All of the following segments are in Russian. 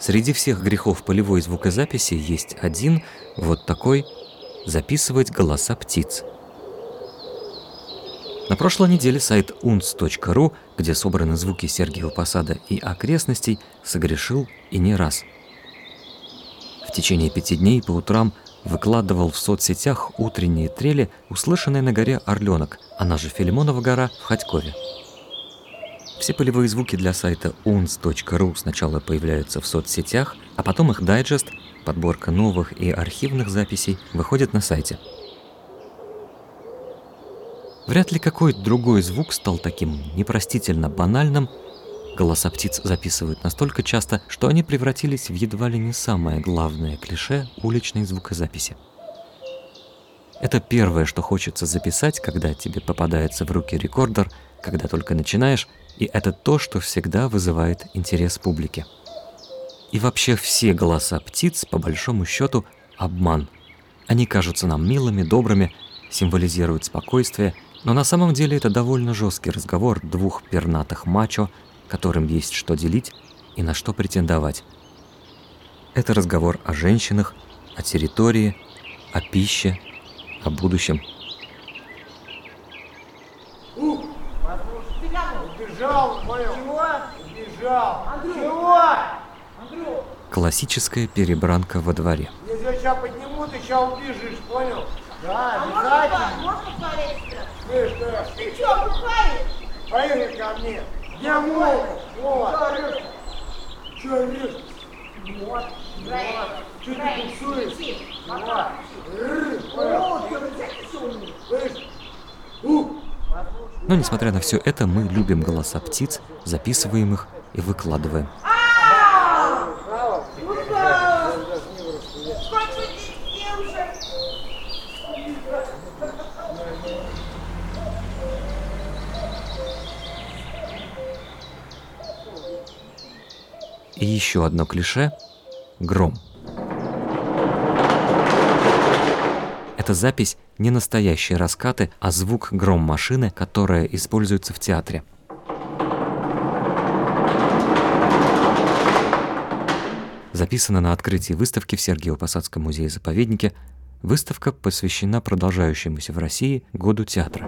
Среди всех грехов полевой звукозаписи есть один, вот такой – записывать голоса птиц. На прошлой неделе сайт unz.ru, где собраны звуки Сергиева Посада и окрестностей, согрешил и не раз. В течение 5 дней по утрам выкладывал в соцсетях утренние трели, услышанные на горе Орленок, она же Филимонова гора в Ходькове. Все полевые звуки для сайта unz.ru сначала появляются в соцсетях, а потом их дайджест, подборка новых и архивных записей, выходит на сайте. Вряд ли какой-то другой звук стал таким непростительно банальным. Голоса птиц записывают настолько часто, что они превратились в едва ли не самое главное клише уличной звукозаписи. Это первое, что хочется записать, когда тебе попадается в руки рекордер, когда только начинаешь, и это то, что всегда вызывает интерес публики. И вообще все голоса птиц, по большому счету, обман. Они кажутся нам милыми, добрыми, символизируют спокойствие, но на самом деле это довольно жесткий разговор двух пернатых мачо, которым есть что делить и на что претендовать. Это разговор о женщинах, о территории, о пище, о будущем. Убежал, понял? Чего? Убежал. Чего? Классическая перебранка во дворе. Если я сейчас подниму, ты сейчас убежишь, понял? Да, обязательно. Можно посмотреть? Слышь, да. Ты что, бухаешь? Поехали ко мне. Я мой. Вот. Че орешь? Вот. Че ты буксуешь? Вот. Слышь? Но несмотря на все это, мы любим голоса птиц, записываем их и выкладываем. И еще одно клише – гром. Эта запись не настоящие раскаты, а звук гром-машины, которая используется в театре. Записана на открытии выставки в Сергиево-Посадском музее-заповеднике. Выставка посвящена продолжающемуся в России году театра.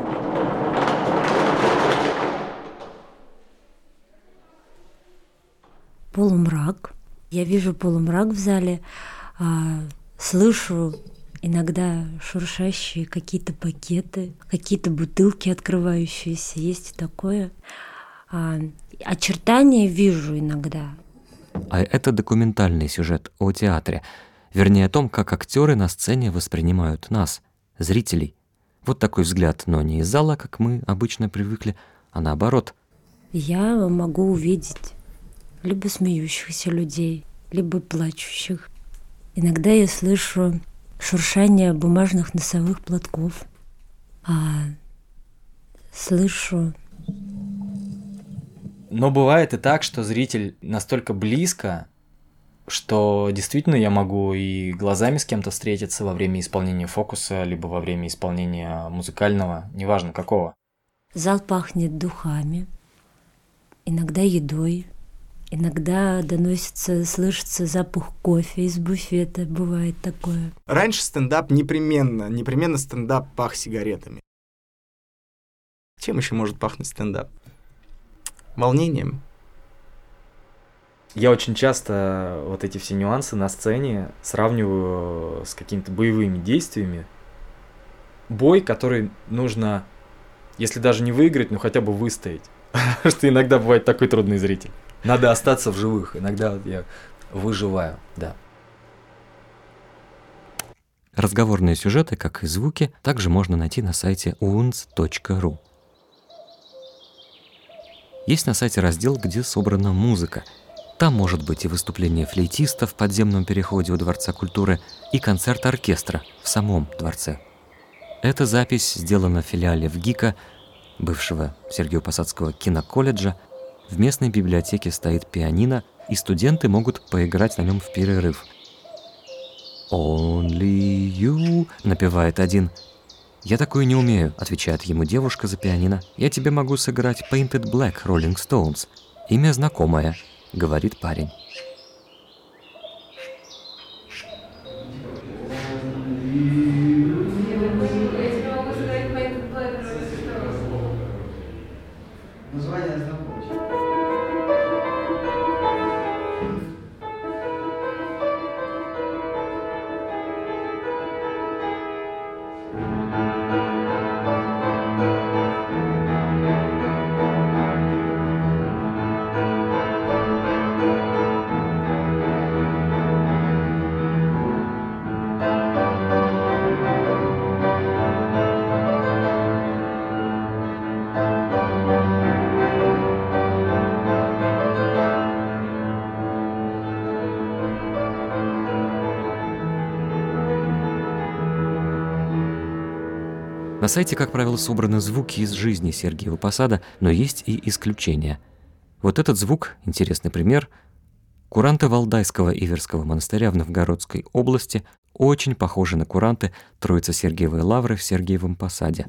Полумрак. Я вижу полумрак в зале, слышу иногда шуршащие какие-то пакеты, какие-то бутылки открывающиеся, есть и такое. Очертания вижу иногда. А это документальный сюжет о театре, вернее о том, как актеры на сцене воспринимают нас, зрителей. Вот такой взгляд, но не из зала, как мы обычно привыкли, а наоборот. Я могу увидеть либо смеющихся людей, либо плачущих. Иногда я слышу шуршание бумажных носовых платков, слышу. Но бывает и так, что зритель настолько близко, что действительно я могу и глазами с кем-то встретиться во время исполнения фокуса, либо во время исполнения музыкального, неважно какого. Зал пахнет духами, иногда едой. Иногда слышится запах кофе из буфета, бывает такое. Раньше стендап непременно стендап пах сигаретами. Чем еще может пахнуть стендап? Волнением. Я очень часто вот эти все нюансы на сцене сравниваю с какими-то боевыми действиями. Бой, который нужно, если даже не выиграть, но хотя бы выстоять. Потому что иногда бывает такой трудный зритель. Надо остаться в живых. Иногда я выживаю, да. Разговорные сюжеты, как и звуки, также можно найти на сайте unz.ru. Есть на сайте раздел, где собрана музыка. Там может быть и выступление флейтиста в подземном переходе у Дворца культуры, и концерт оркестра в самом дворце. Эта запись сделана в филиале ВГИКа, бывшего Сергиево-Посадского киноколледжа. В местной библиотеке стоит пианино, и студенты могут поиграть на нем в перерыв. «Only you», — напевает один. «Я такое не умею», — отвечает ему девушка за пианино. «Я тебе могу сыграть Painted Black Rolling Stones». «Имя знакомое», — говорит парень. На сайте, как правило, собраны звуки из жизни Сергиева Посада, но есть и исключения. Вот этот звук, интересный пример. Куранты Валдайского Иверского монастыря в Новгородской области очень похожи на куранты Троице-Сергиевой лавры в Сергиевом Посаде.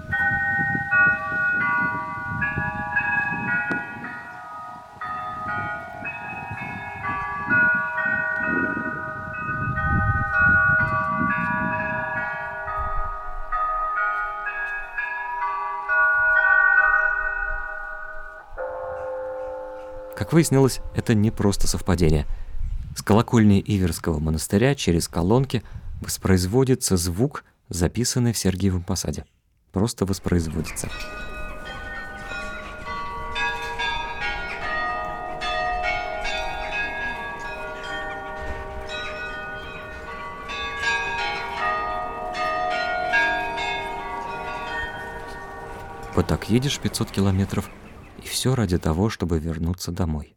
Как выяснилось, это не просто совпадение. С колокольни Иверского монастыря через колонки воспроизводится звук, записанный в Сергиевом Посаде. Просто воспроизводится. Вот так едешь 500 километров, и все ради того, чтобы вернуться домой.